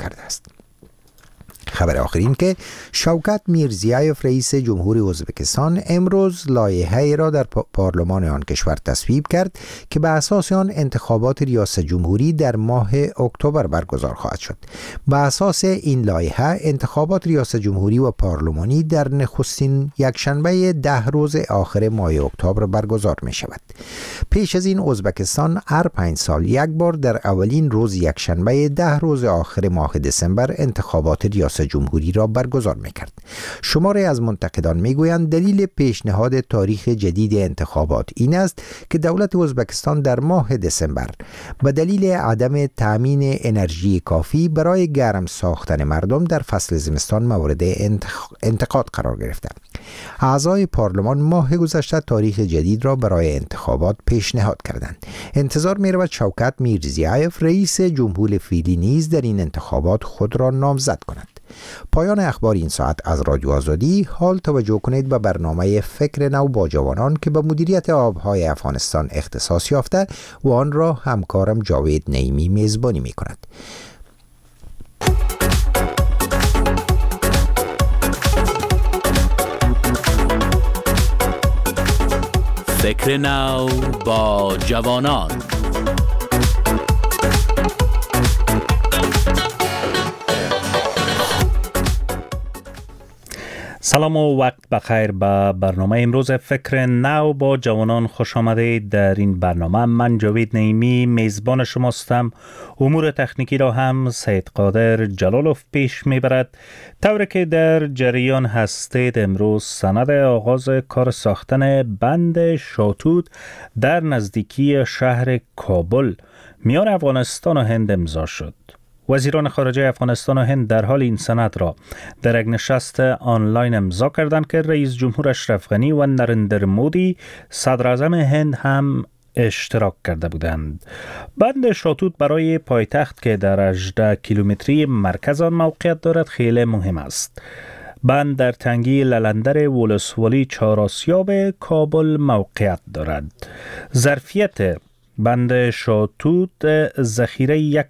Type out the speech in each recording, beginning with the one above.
کرده است. خبر آخر این که شوکت میرزیایف رئیس جمهوری ازبکستان امروز لایحه‌ای را در پارلمان آن کشور تصویب کرد که به اساس آن انتخابات ریاست جمهوری در ماه اکتبر برگزار خواهد شد. به اساس این لایحه انتخابات ریاست جمهوری و پارلمانی در نخستین یکشنبه 10 روز آخر ماه اکتبر برگزار می شود. پیش از این ازبکستان هر 5 سال یک بار در اولین روز یکشنبه 10 روز آخر ماه دسامبر انتخابات ریاست جمهوری را برگزار می‌کرد. شماری از منتقدان می‌گویند دلیل پیشنهاد تاریخ جدید انتخابات این است که دولت ازبکستان در ماه دسامبر به دلیل عدم تامین انرژی کافی برای گرم ساختن مردم در فصل زمستان مورد انتقاد قرار گرفته. اعضای پارلمان ماه گذشته تاریخ جدید را برای انتخابات پیشنهاد کردند. انتظار می‌رود شوکت میرزیایف رئیس جمهور فعلی نیز در این انتخابات خود را نامزد کند. پایان اخبار این ساعت از رادیو آزادی. حال توجه کنید به برنامه فکر نو با جوانان که به مدیریت آبهای افغانستان اختصاص یافته و آن را همکارم جاوید نعیمی میزبانی می کند. فکر نو با جوانان. سلام و وقت بخیر. به برنامه امروز فکر نو با جوانان خوش آمدید. در این برنامه من جاوید نعیمی میزبان شماستم. امور تکنیکی را هم سید قادر جلالوف پیش میبرد. طوری که در جریان هستید امروز سند آغاز کار ساختن بند شاتوت در نزدیکی شهر کابل میان افغانستان و هند امضا شد. وزیران خارجه افغانستان و هند در حال این سند را در یک نشست آنلاین امضا کردند که رئیس جمهور اشرف غنی و نریندر مودی صدر اعظم هند هم اشتراک کرده بودند. بند شاتوت برای پایتخت که در 18 کیلومتری مرکز آن موقعیت دارد خیلی مهم است. بند در تنگی للندر ولسوالی چهارآسیاب کابل موقعیت دارد. ظرفیت بند شاتوت ذخیره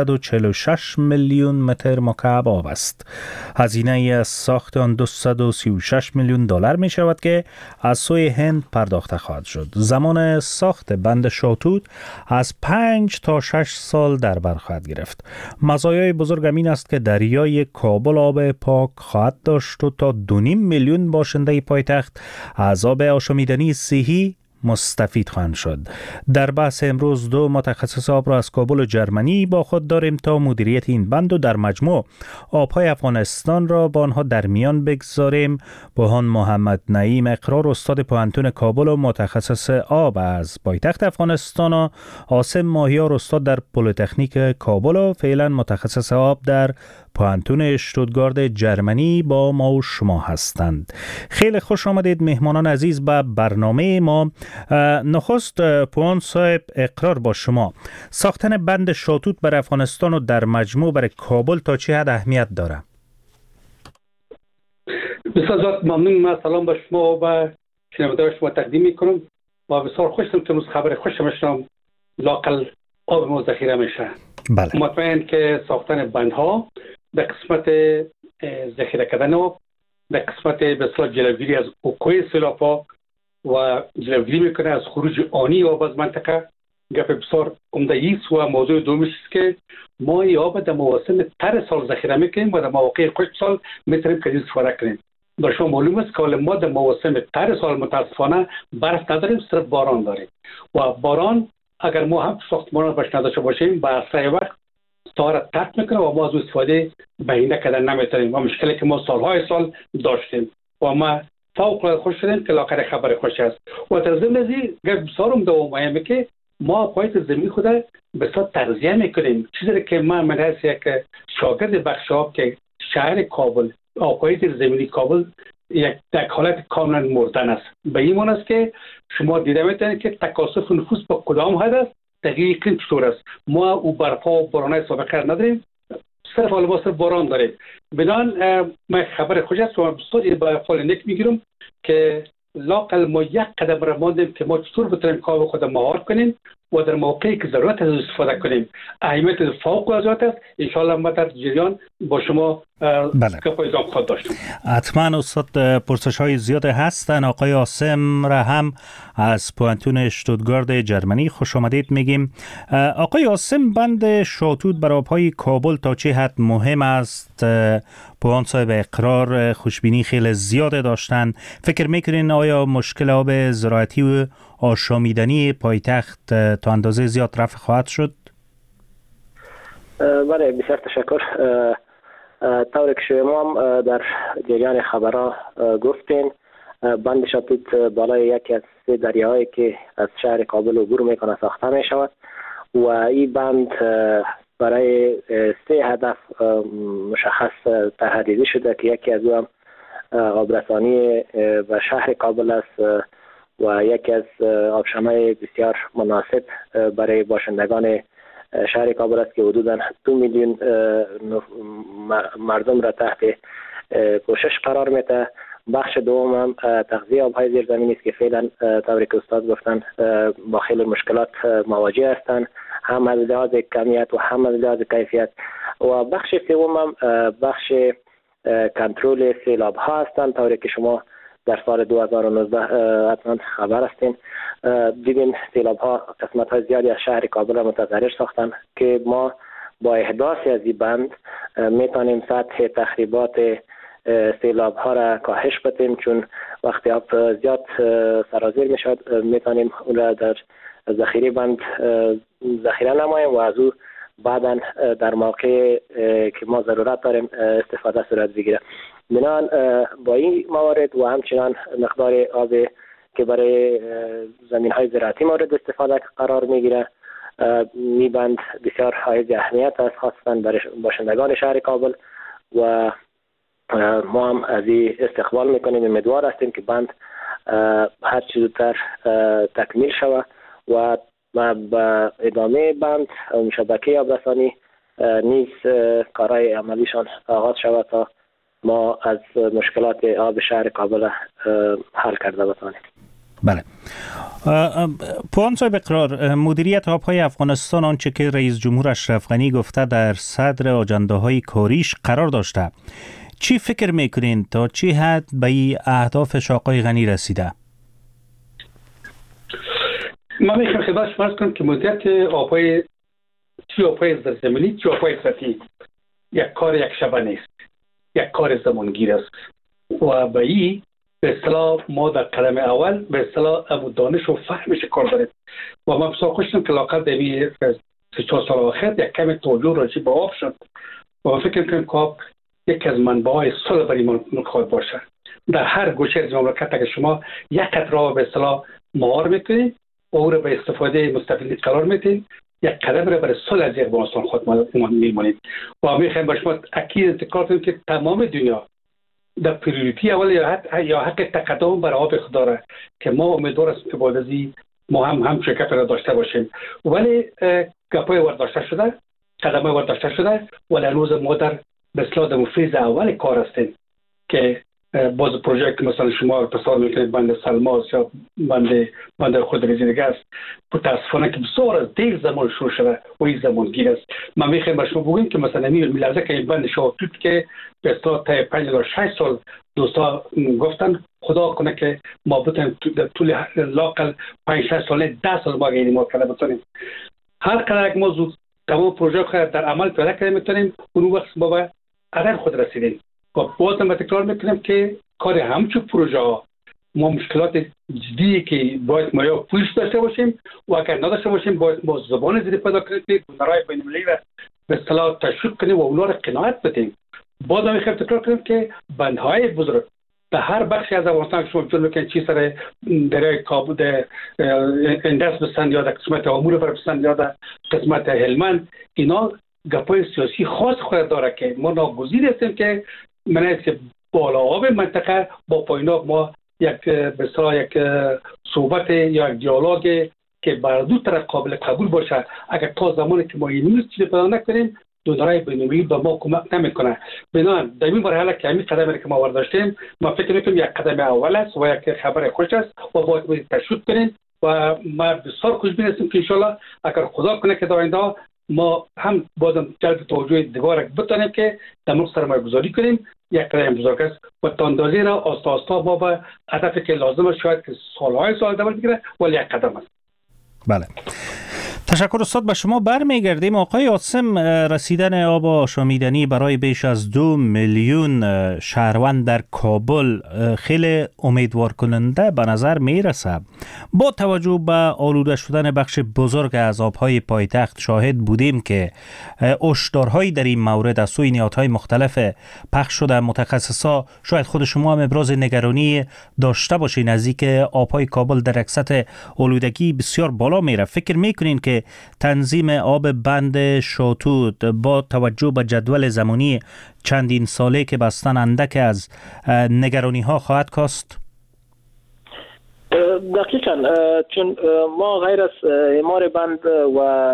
146 میلیون متر مکعب آب است. هزینه از ساخت آن 236 میلیون دلار می شود که از سوی هند پرداخته خواهد شد. زمان ساخت بند شاتوت از 5 تا 6 سال در بر خواهد گرفت. مزایای بزرگ این است که دریای کابل آب پاک خواهد داشت و تا 2.5 میلیون باشنده پایتخت از آب آشامیدنی صحی مستفید خواهند شد. در بحث امروز 2 متخصص آب را از کابل و جرمنی با خود داریم تا مدیریت این بند و در مجموع آبهای افغانستان را با آنها در میان بگذاریم. بوهان محمد نعیم اقرار استاد پوهنتون کابل و متخصص آب از پایتخت افغانستان و عاصم ماهیار استاد در پلی‌تکنیک کابل و فعلا متخصص آب در پوهنتون اشتوتگارت جرمنی با ما و شما هستند. خیلی خوش آمدید مهمانان عزیز به برنامه ما. نخست پوهان صاحب اقرار با شما، ساختن بند شاتوت بر افغانستان و در مجموع برای کابل تا چه حد اهمیت داره؟ بسیار زیاد ممنون. من سلام به شما و به شنوندگان شما تقدیم میکنم و بسیار خوشم که امروز خبر خوشم شدم لاقل آب ما ذخیره میشه. بله. مطمئن که ساختن بندها در قسمت ذخیره کردن آب، در قسمت بسیار جلوگیری از وقوع سیلاب‌ها و جلوگیری میکنه از خروج آنی آب از منطقه. گپ بسیار عمده است و موضوع دومیش است که ما این آب در مواسم تر سال ذخیره میکنیم و در مواقع خشک سال میتونیم که استفاده کنیم. در شما معلوم است که ما در مواسم تر سال متاسفانه برف نداریم، صرف باران داریم و باران اگر ما هم ساختمان باش نداشته باشیم به اسرع وقت سوار ترک میکنه و ما از استفاده بهینه کردن نمیتونیم و مشکلی که ما سالهای سال داشتیم و ما فوق العاده خوش شدیم که لاخر خبر خوش است. و در ضمن از این بسیار مهمه که ما پایت زمین خود بسیار تغذیه میکنیم، چیزی که من هست یک شاگرد بخش آب که شهر کابل آبهای زمینی کابل یک حالت کاملا مردن است. به این معنی است که شما دیده میتونید که تکاثف نفوس با کدام حد است، تغییر اقلیم چطور است. ما او برفا و بارانهای سابقه نداریم، صرف باران داریم. بدان من خبر خوش است و بسیار با فال نیک میگیرم که لاقل ما یک قدم را ماندیم که ما چطور بتونیم کار خود مهار کنیم و در موقعی که ضرورت از استفاده کنیم اهمیت فوق العاده است. ان شاء الله ما در جریان با شما گپ‌های خود داشتم. حتما استاد، پرسش‌های زیاد هستن. آقای عاصم را هم از پوانتون اشتوتگارت جرمنی خوش آمدید میگیم. آقای عاصم، بند شاتوت بر آب‌های کابل تا چه حد مهم است؟ پوان صاحب اقرار خوشبینی خیلی زیاد داشتن. فکر میکنین آیا مشکل آب زراعتی و آشامیدنی پایتخت تا اندازه زیاد رفع خواهد شد؟ بله، بسیار تشکر. طوری که شما هم در جریان خبرها گفتین، بند شاتوت بالای یکی از 3 دریاهایی که از شهر کابل عبور میکنه ساخته میشود و این بند برای 3 هدف مشخص تحریزی شده که یکی از او هم آبرسانی به شهر کابل است و یکی از آبشمه بسیار مناسب برای باشندگان شهر کابل است که حدوداً 2 میلیون مردم را تحت پوشش قرار میده. بخش دوم هم تغذیه آبهای زیرزمینی است که فعلا طوری که استاد گفتن با خیلی مشکلات مواجه هستند، هم از لحاظ کمیت و هم از لحاظ کیفیت. و بخش سوم هم بخش کنترل سیلاب ها هستند. طوری که شما در سال 2019 حتما خبر هستین، دیدین سیلاب ها قسمت های زیادی از شهر کابل متضرر ساختن که ما با احداث از این بند میتونیم سطح تخریبات سیلاب ها را کاهش بدیم، چون وقتی آب زیاد سرازیر میشد میتونیم اون را در ذخیره بند ذخیره نماییم و از او بعدا در موقع که ما ضرورت داریم استفاده صورت بگیره. بنابراین با این موارد و همچنان مقدار آب که برای زمین های زراعتی مورد استفاده قرار میگیره، می بند بسیار حائز اهمیت است، خاصتا برای باشندگان شهر کابل و ما هم از این استقبال میکنیم. امیدوار هستیم که بند هر چه زودتر تکمیل شود و با ادامه بند شبکه آبرسانی نیز کارهای عملیشان آغاز شود تا ما از مشکلات آب شهر کابل حل کرده بتوانیم. بله. پوان صاحب اقرار، مدیریت آبهای افغانستان آنچه که رئیس جمهور اشرف غنی گفته در صدر آجنده های کاریش قرار داشته. چی فکر میکنین تا چه حد به این اهدافش آقای غنی رسیده؟ من میخوام خدمت شما عرض کنم که مدیریت آبهای زیرزمینی چه آبهای سطحی یک کار یک شبه نیست، یک کار زمانگیر است و به این به اصطلاح ما در قدم اول به اصطلاح ابو دانش و فهمش کار داریم و ما بسیار خوشم که لاقل در این 3-4 سال آخر یک کم توجه راجع به آب شد و من فکر میکنم که آب یکی از منبعهای صلح برای ما خواهد باشه. در هر گوشه از مملکت اگر شما یک قطره آب به اصطلاح مهار میکنید و او را به استفاده مستفید قرار میدید، یک قدم را برای صلح از افغانستان خود میمونید. و میخوایم به شما اکید انتقال کنیم که تمام دنیا در پریوریتی اول یا حق تقدم برای آب خود داره که ما امیدوار هستیم که بعد از این ما هم شرکت را داشته باشیم. ولی گپای ورداشته شده، قدمای ورداشته شده ولی هنوز ما در به اصطلاح در فیز اول کار هستیم که باز پروژه که مثلا شما تصور میکنید بند سلماس یا بند خود دیگه است، متاسفانه که بسیار از دیر زمان شروع شده و این زمانگیر است. من میخوایم به شما بگویم که مثلا میلرزه که این بند شاتوت که به اصطلاح تا 5-6 سال دوستا گفتن خدا کنه که ما بتونیم طول لاقل 5-6 سال 10 سال ما این ما کرده بتونیم هر قدر ما زود تمام پروژه خود در عمل پیدا کنیم میتونیم اون وقت ما به هدف خود رسیدیم. و باز هم تکرار میکنم که کار همچون پروژه ها ما مشکلات جدی که باید ما یا پولیس داشته باشیم و اگر نداشته باشیم باید ما زبان زیادی پیدا کنیم که دونرهای بین‌المللی را به اصطلاح تشویق کنیم و اونا را قناعت بدیم. باز هم میخوایم تکرار کنیم که بندهای بزرگ در هر بخشی از افغانستان شما جلو میکنید چی سر دریای کابل اندرس بستند یا در قسمت امور بستند یا در قسمت هلمند، اینا گپای سیاسی خاص خود داره که ما ناگزیر هستیم که من که بالا آب منطقه با پایین آب ما یک به اصطلاح یک صحبت یا یک دیالوگ که بر دو طرف قابل قبول باشه. اگر تا زمانی که ما این چیز پیدا نکنیم دونرهای بین‌المللی به ما کمک نمیکنه. بنابراین در این مرحله که همین قدمی که ما برداشتیم ما فکر میکنیم یک قدم اول است و یک خبر خوش است و باید تشویق کنیم و ما بسیار خوشبین هستیم که انشالله اگر خدا کنه که در آینده ما هم بازم جلب توجه دیگر بتونیم که در ملک سرمایه گذاری کنیم. یک قدم بزرگ است و تاندازی را آستا آستا ما به هدفی که لازم است شاید که سالهای سال دوام بگیره ولی یک قدم است. بله، تشکر استاد. به شما برمیگردیم. آقای عاصم، رسیدن آب آشامیدنی برای بیش از 2 میلیون شهروند در کابل خیلی امیدوار کننده به نظر میرسه. با توجه به آلوده شدن بخش بزرگ از آبهای پایتخت شاهد بودیم که هشدارهایی در این مورد از سوی نهادهای مختلف پخش شده. متخصصا شاید خود شما هم ابراز نگرانی داشته باشین نزدیک آبهای کابل در سطح آلودگی بسیار بالا میره. فکر میکنین که تنظیم آب بند شاتوت با توجه به جدول زمانی چندین ساله که بستن اندک از نگرانی ها خواهد کاست؟ دقیقاً، چون ما غیر از اعمار بند و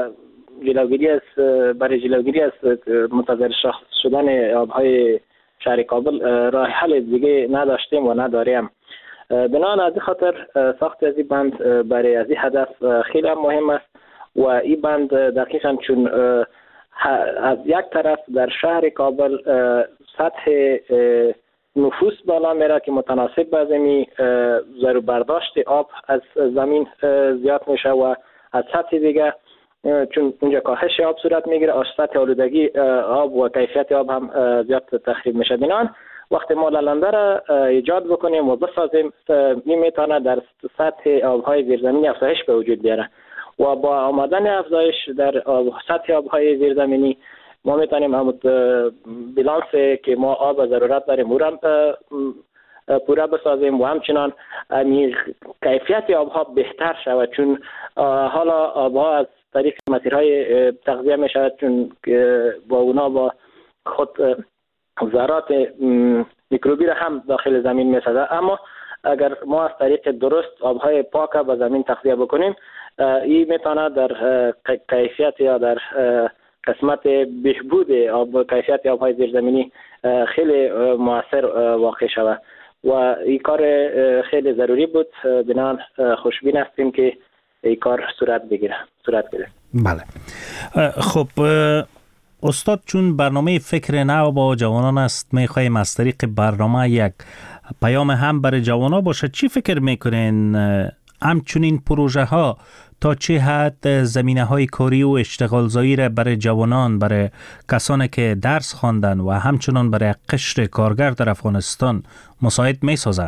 جلوگیری از منتظر شدن آبهای شهر کابل راه حل دیگه نداشتیم و نداریم. بنابراین از این خاطر ساخت از این بند برای از این هدف خیلی مهم است و این بند دقیقاً چون از یک طرف در شهر کابل سطح نفوس بالا میره که متناسب با زمین ضرر برداشت آب از زمین زیاد میشه و از سطح دیگه چون اونجا کاهش آب صورت میگیره سطح آلودگی آب و کیفیت آب هم زیاد تخریب میشه. بنابراین وقتی ما لالنده را ایجاد بکنیم و بسازیم این میتونه در سطح آبهای زیرزمینی افزایش به وجود بیاره و با آمدن افزایش در سطح آبهای زیرزمینی ما میتونیم همون بیلانس که ما آب ضرورت داریم پورا بسازیم و همچنان کیفیت آبها بهتر شود چون حالا آبها از طریق مسیرهای تغذیه می شود چون با اونا با خود ذرات میکروبی را هم داخل زمین می سازد. اما اگر ما از طریق درست آبهای پاک به زمین تغذیه بکنیم این میتونه در کیفیت یا در قسمت بهبود کیفیت آبهای زیرزمینی خیلی مؤثر واقع شود و این کار خیلی ضروری بود. بنابراین خوشبین هستیم که این کار صورت بگیره. بله، خب استاد، چون برنامه فکر نو با جوانان است، میخوایم از طریق برنامه یک پیام هم برای جوانان باشه. چی فکر میکنین همچنین پروژه ها تا چه حد زمینه های کاری و اشتغال زایی را برای جوانان، برای کسانی که درس خواندن و همچنان برای قشر کارگر در افغانستان مساعد می سازن؟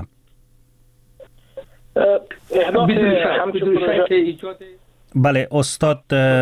بله استاد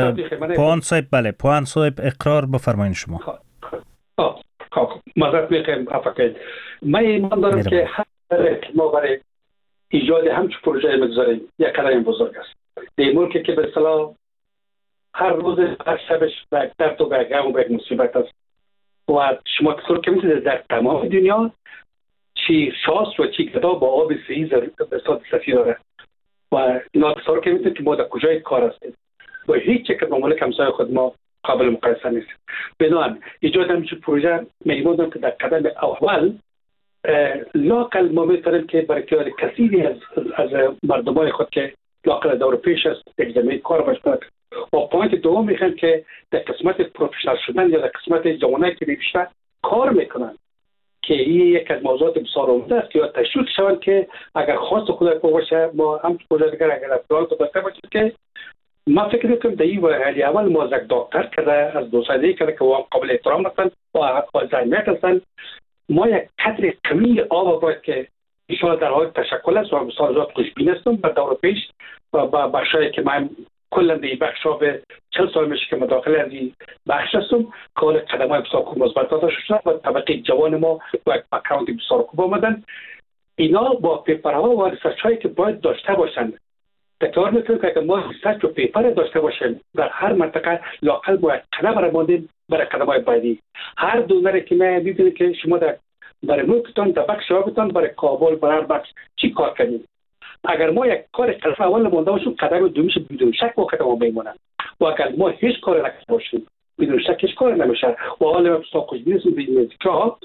پوان صاحب اقرار بفرمایید شما. خب معذرت میخوایم افاقید. من ایمان دارم که هر ما برای ایجاد همچون پروژه میگذاریم یک قدم بزرگ است. در ملکی که به اصطلاح هر روز هر شبش به یک درد و به یک غم و به یک مصیبت است و شما تصور که میتونید در تمام دنیا چی شاست و چی گدا با آب سهی صفی داره و اینا تصور که میتونید که ما در کجای کار هستیم با هیچ که ممالک همسایه خود ما قابل مقایسه نیستیم. بنابراین ایجاد همچون پروژه می‌ایمان دارم که در قدم اول لاقل ما میتونیم که برای کثیری از مردمای خود که لاقل دور پیش است یک زمین کار باشه. و پوینت دوم میخوایم که در قسمت پروفشنال شدن یا در قسمت جوانایی که بیشتر کار میکنن که این یک از موضوعات بسیار عمده است که یا تشویق شوند که اگر خواست خدای باشه ما هم پروژه دیگر اگر افعال داشته باشیم که ما فکر میکنم در این وحلی اول ما از یک دکتر کرده از دو ساله کرده که هم قابل احترام هستند و زحمت هستند. ما یک قدر کمی آب باید که ایشان در حال تشکل است و بسیار زیاد خوشبین هستم به دور پیش و با بخشایی که من کلا در این بخش به 40 سال میشه که مداخله از این بخش هستم که حال قدم های بسیار خوب مثبت داده شده و طبقه جوان ما با یک بک‌گراند بسیار خوب آمدن. اینا با پیپرها و ریسرچ هایی که باید داشته باشند تکرار میکنم که اگر ما ریسرچ و پیپر داشته باشیم در هر منطقه لاقل باید قدم را ماندیم برای قدم های بعدی. هر دونره که ما میبینید که شما برای ملکتان در بخش آبتان برای کابل برای هر بخش چی کار کنید. اگر ما یک کار قدم اول مانده باشیم قدم دومیش بدون شک واقعا ما میمونن و اگر ما هیچ کار نکنیم باشیم بدون شک هیچ کار نمیشه و حالا ما بسیار خوشبین هستیم به این ها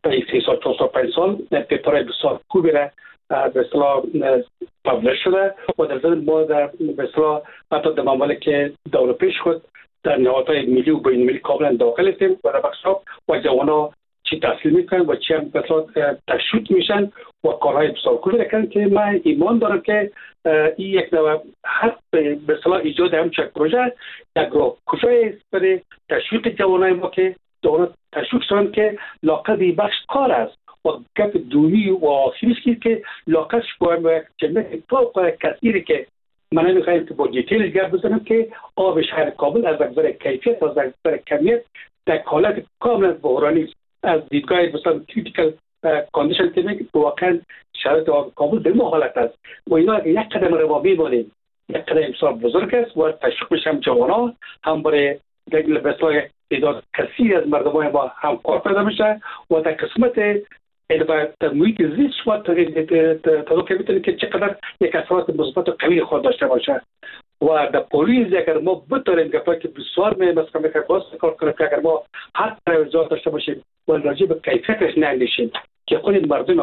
تا 3 سال 4 سال 5 سال پیپرهای بسیار خوبی را به اصطلاح پابلش شده و در ضمن ما در به اصطلاح حتی در ممالک دور پیش خود در نهادهای ملی و بین المللی کاملا داخل هستیم و در بخشاب و جوانا چی تحصیل میکنن و چی هم به اصطلاح تشویق میشن و کارهای بسیار خوبی را کردن که من ایمان دارم که این یک نوع حد به اصطلاح ایجاد همچین پروژه یک راهگشایی است برای تشویق جوانای ما که دولت تشویق شدن که لاقل این بخش کار است و گپ دومی و آخریش که لاقل شکوهم و یک جمعه طور کثیری که من نمیخوایم که با دیتیل گپ بزنم که آب شهر کابل از نظر کیفیت و از نظر کمیت در حالت کاملا بحرانی از دیدگاه مثلا کریتیکال کاندیشن که میگه واقعا شرایط آب کابل در این حالت است و اینا یک قدم رو میبریم یک قدم بسیار بزرگ است و تشویق میشم جوانا هم برای به اصطلاح تعداد کثیر از مردمان با همکار پیدا میشه و در قسمت در محیط زیست شما تا که میتونید که چقدر یک اثرات مثبت و قوی خود داشته باشه و در پولیس اگر ما بتونیم گفته که بسیار مثلا باز کار کنیم که اگر ما هر توجه داشته باشیم و راجع به کیفیتش ناندیشیم که خود مردم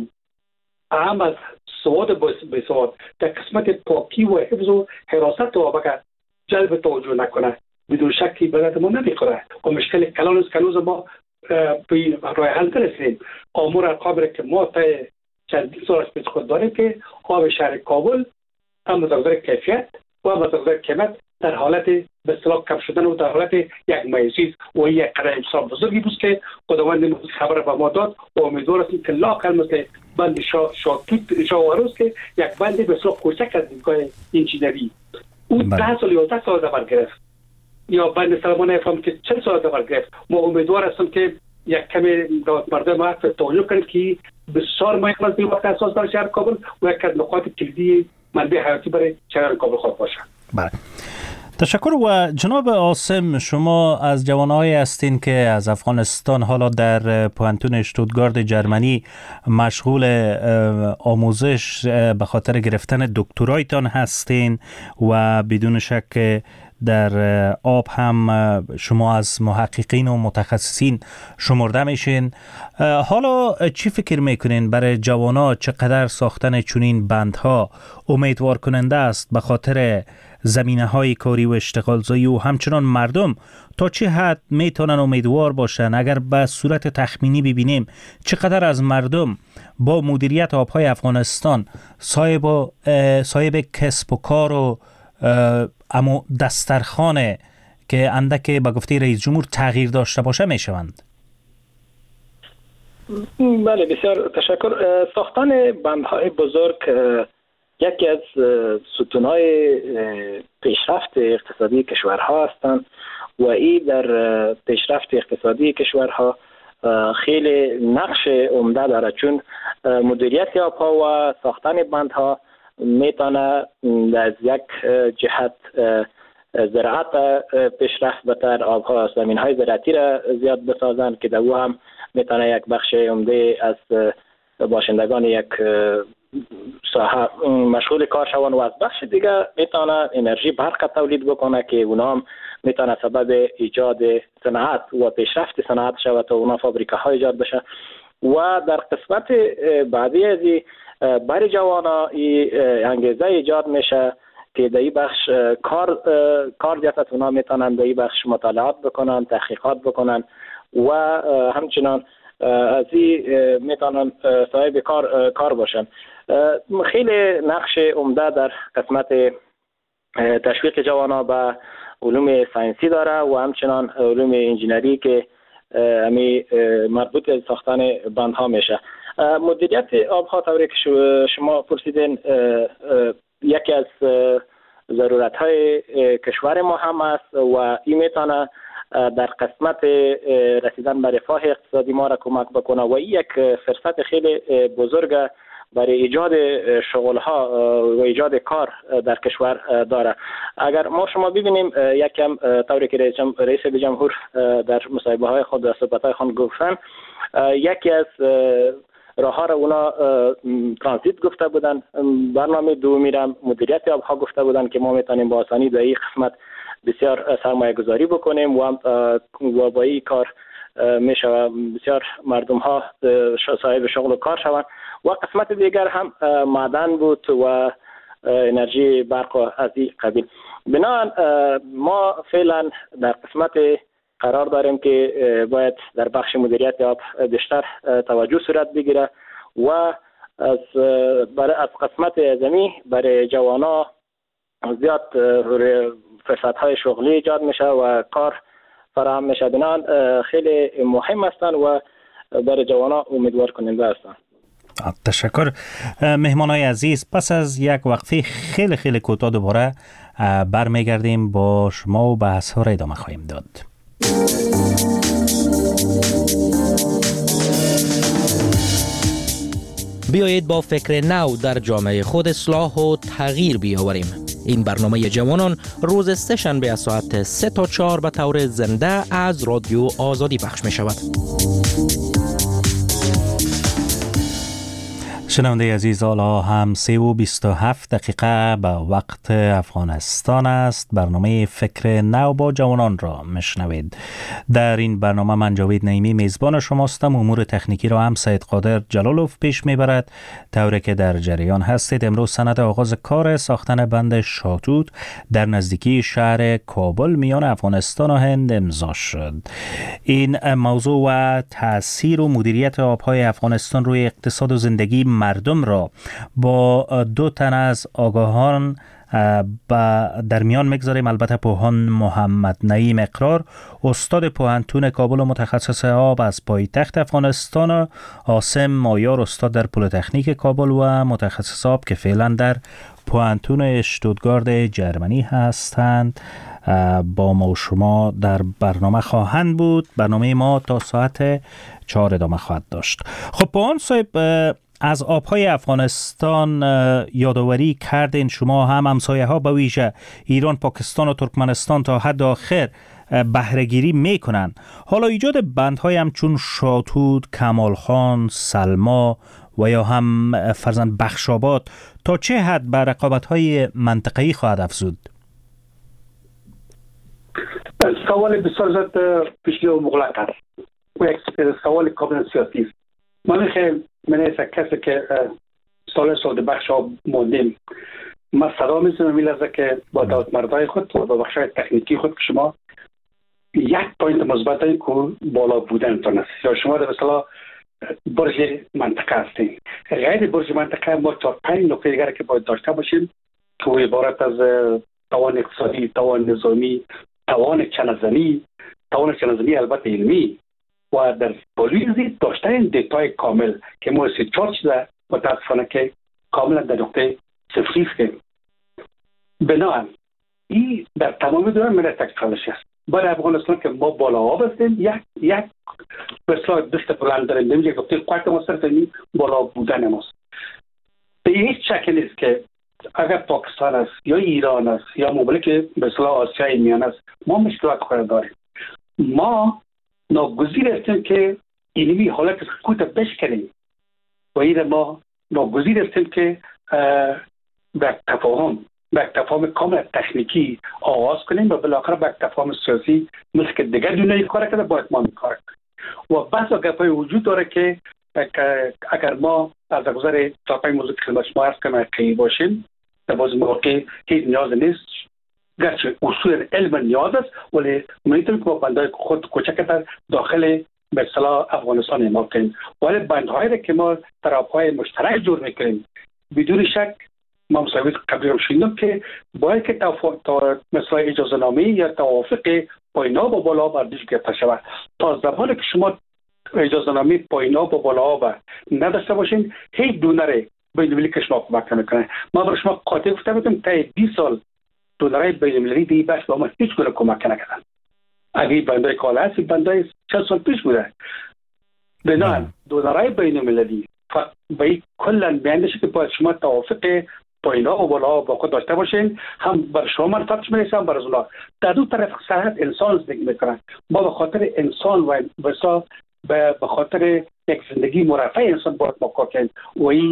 عام از سواد به سواد در قسمت پاکی و حفظ و حراست و بگه جلب توجه نکنه بدون شکی برای ما نمیخوره و مشکل کلان است کنوز ما به راه حل برسیم. امور ارقام که ما تا چندین سال پیش خود داریم که آب شهر کابل هم از نظر کیفیت و هم از نظر قیمت در حالت به اصطلاح کم شدن و در حالت یک مایزیز و یک قدم بسیار بزرگی بود که خداوند خبر به ما داد و امیدوار هستیم که لااقل مثل بند شاوروز که یک بند بسیار کوچک از دیدگاه انجینری او 10 سال 11 سال دور گرفت یا بند سلمان افهم که 40 سال دور گرفت. ما امیدوار هستم که یک کمی مردم ما توجه کنیم که بسیار مهم است به وقت اساس برای شهر کابل و یک از نقاط کلیدی منبع حیاتی برای شهر کابل خود باشه. بله. تشکر. و جناب عاصم، شما از جوانایی هستین که از افغانستان حالا در پوانتون اشتوتگارت جرمنی مشغول آموزش به خاطر گرفتن دکترایتان هستین و بدون شک در آب هم شما از محققین و متخصصین شمرده میشین. حالا چی فکر میکنین برای جوانا چقدر ساختن چنین بندها امیدوار کننده است به خاطر زمینه های کاری و اشتغالزایی و همچنان مردم تا چه حد میتونن امیدوار باشن؟ اگر به صورت تخمینی ببینیم چقدر از مردم با مدیریت آبهای افغانستان صاحب کسب و کار و اما دسترخانه که اندک به گفته رئیس جمهور تغییر داشته باشه میشوند؟ بله، بسیار تشکر. ساختن بندهای بزرگ یکی از ستونهای پیشرفت اقتصادی کشورها هستند و این در پیشرفت اقتصادی کشورها خیلی نقش عمده داره، چون مدیریت آبها و ساختن بندها میتونه از یک جهت زراعت پیشرفت بتر، آبها زمینهای زراعتی را زیاد بسازند که در او هم میتونه یک بخش عمده از باشندگان یک ساحه مشغول کار شوند و از بخش دیگه میتونه انرژی برق تولید بکنه که اونا هم میتونه سبب ایجاد صنعت و پیشرفت صنعت شود تا اونا فابریکه ها ایجاد بشه. و در قسمت بعدی از برای جوانا انگیزه ایجاد میشه که در این بخش کار جهت اونا میتونن در این بخش مطالعات بکنن، تحقیقات بکنن و همچنان از این میتونن صاحب کار باشن. خیلی نقش عمده در قسمت تشویق جوانا به علوم ساینسی داره و همچنان علوم انجینری که همی مربوط به ساختن بندها میشه. مدیریت آبها طوری که شما پرسیدین یکی از ضرورت‌های کشور ما هم است و این میتونه در قسمت رسیدن به رفاه اقتصادی ما را کمک بکنه و این یک فرصت خیلی بزرگ برای ایجاد شغل‌ها و ایجاد کار در کشور داره. اگر ما شما ببینیم یکم طوری که رئیس جمهور در مصاحبه‌های خود و صحبت‌های خود گفتن، یکی از راه‌ها را اونا ترانزیت گفته بودن، برنامه دومی را مدیریت آبها گفته بودن که ما میتونیم با آسانی در این قسمت بسیار سرمایه گذاری بکنیم و با این کار می شود بسیار مردم ها صاحب شغل و کار شوند. و قسمت دیگر هم معدن بود و انرژی برق و از این قبیل. بنابراین ما فعلا در قسمت قرار داریم که باید در بخش مدیریت آب بیشتر توجه صورت بگیره و از قسمت زمین برای جوانا زیاد فرصت‌های شغلی ایجاد میشه و کار فراهم میشه. بنابراین خیلی مهم هستند و برای جوانا امیدوار کننده هستند. تشکر مهمانای عزیز. پس از یک وقفه خیلی خیلی کوتاه دوباره برمیگردیم با شما و بحث ها را ادامه خواهیم داد. بیایید با فکر نو در جامعه خود اصلاح و تغییر بیاوریم. این برنامه جوانان روز سه‌شنبه از ساعت 3 تا 4 به طور زنده از رادیو آزادی پخش می شود. شنونده عزیز، حالا هم 3:27 دقیقه به وقت افغانستان است. برنامه فکر نو با جوانان را میشنوید. در این برنامه من جاوید نعیمی میزبان شماستم. امور تکنیکی را هم سید قادر جلالوف پیش میبرد. طوری که در جریان هستید، امروز سند آغاز کار ساختن بند شاتوت در نزدیکی شهر کابل میان افغانستان و هند امضا شد. این موضوع و تأثیر و مدیریت آبهای افغانستان روی اقتصاد و زندگی مردم را با دو تن از آگاهان در میان میگذاریم. البته پوهان محمد نعیم اقرار، استاد پوهنتون کابل و متخصص آب از پایتخت افغانستان، و عاصم مایار، استاد در پلی‌تکنیک کابل و متخصص آب که فعلا در پوهنتون اشتوتگارت جرمنی هستند، با ما و شما در برنامه خواهند بود. برنامه ما تا ساعت 4 ادامه خواهد داشت. خب پوهان صاحب، از آبهای افغانستان یادآوری کردین. شما هم همسایه ها به ویژه ایران، پاکستان و ترکمنستان تا حد آخر بهره‌گیری میکنن. حالا ایجاد بندهای همچون شاتوت، کمالخان، سلما و یا هم فرزند بخشاباد تا چه حد به رقابت‌های منطقه‌ای خواهد افزود؟ سوال بسیار زیاد پیچیده و مغلق است و یک سوال کاملا سیاسی است. من از کسی که سال بخشاب موندیم، من صدا میزنم این لحظه که با دولت مردای خود و با بخشای تکنیکی خود که شما یک پوینت مثبت که بالا بودنتون است، یا شما در مثلا برج منطقه هستین. غیر برج منطقه ما 4-5 نکته دیگر که باید داشته باشیم که عبارت از توان اقتصادی، توان نظامی، توان چنزنی البته علمی و در پولیزی داشتن دیتای کامل که ما 3-4 چیزه متاسفانه که کاملا در نقطه صفری است. بنابراین این در تمام دنیا من تکفالش است. برای افغانستان که ما بالا آب هستیم، یک بسیار دست بلند داریم. نمیشه گفته قوت ما صرف این بالا بودن ماست. به هیچ شک نیست که اگر پاکستان است یا ایران است یا مملکت مثلا آسیای میان است، ما مشکلات خود داریم. ما ناگزیر هستیم که اینمی حالت سکوت بشکنیم و این ما ناگزیر هستیم که به تفاهم کامل تکنیکی آغاز کنیم و بالاخره به تفاهم سیاسی مثل که دیگر دنیای کار کرده باید ما کار کنیم. و بحث و گپای وجود داره که اگر ما از گذر تا 5 موضوع خدمت شما عرض کنم حقیقی باشیم، در باز موقع هیچ نیاز نیست، گرچه اصول علم نیاز است، ولی میتونیم که با بندهای خود کوچک در داخل به اصطلاح افغانستان اعمال کنیم. ولی بندهایی که ما طرفهای مشترک جور میکنیم بدون شک ما مصاحبه قبلی رو شنیدم که باید که مثلا اجازه نامه یا توافق پایینا با بالا برداشت گرفته شود. تا زمانی که شما اجازه نامه پایینا با بالا نداشته باشین، هیچ دونره بین‌المللی که شما کمک نمیکنه. ما برای شما قاطع گفته بودم تا 20 سال دونرهای بین‌المللی دیگه بس با ما هیچ گونه کمک نکردن. اگه بندای کالا هست بندای 40 سال پیش بوده. بنابراین دونرهای بین‌المللی باید کلا بیاندشه که باید شما توافق پایینا و بالا با خود داشته باشین، هم بر شما منفعتش میرسه هم بر اونا. در دو طرف صحت انسان زندگی میکنن. ما به خاطر انسان و به خاطر یک زندگی مرفه انسان باید ما کار کنیم و این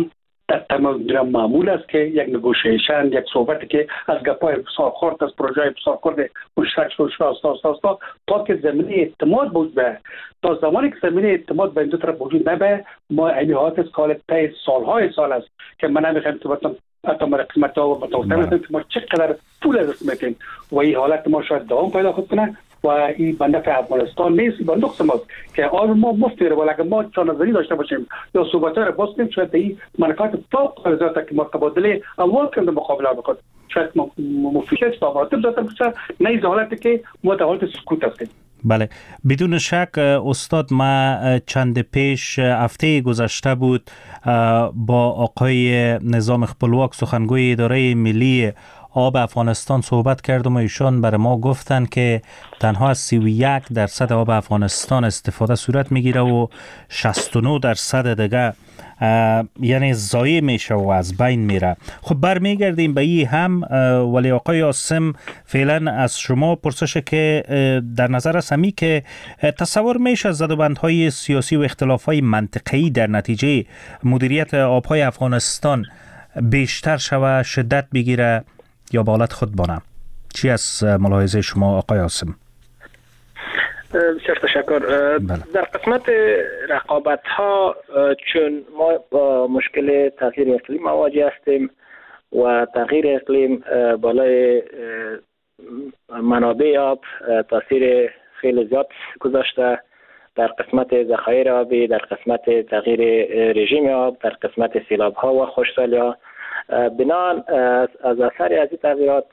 در تمام دنیا معمول است که یک نگوشیشن، یک صحبتی که از گپای بسیار از پروژه بسیار خرد مشترک شد تا که زمینه اعتماد بود به تا زمانی که زمینه اعتماد به این دو طرف وجود نبه، ما این حالت از کال طی سالهای سال است که من نمیخوام تو حتی ما قسمت ها و متوسط ما چقدر پول از میکنیم و این حالت ما شاید دوام پیدا خود کنه و این به نفع افغانستان نیست، به نقص ماست که آب ما مفتیره، ولی اگر ما چانه‌زنی داشته باشیم یا صحبت‌ها را باز کنیم شاید این منفعت فوق‌العاده که ما تبادله اموال کنیم در مقابل بکنیم شاید مفیدیت تا مراتب داشته باشه، نه این حالتی که ما در حالت سکوت هستیم. بله، بدون شک استاد، ما چند پیش هفته گذشته بود با آقای نظام خپلواک سخنگوی اداره ملی آب افغانستان صحبت کردم و ایشان برای ما گفتن که تنها از 31% آب افغانستان استفاده صورت میگیره و 69% دیگه یعنی ضایع میشه و از بین میره. خب برمیگردیم به این هم، ولی آقای عاصم فعلا از شما پرسش که در نظر است همی که تصور میشه زدوبندهای سیاسی و اختلافهای منطقه‌ای در نتیجه مدیریت آبهای افغانستان بیشتر شوه، شدت بگیره یا به حالت خود بانه؟ چی از ملاحظه شما آقای عاصم؟ بسیار تشکر. در قسمت رقابت ها چون ما با مشکل تغییر اقلیم مواجه هستیم و تغییر اقلیم بالای منابع آب تاثیر خیلی زیاد گذاشته در قسمت ذخایر آبی، در قسمت تغییر رژیم آب، در قسمت سیلاب ها و خشکسالی ها. بنان از اثر از این تغییرات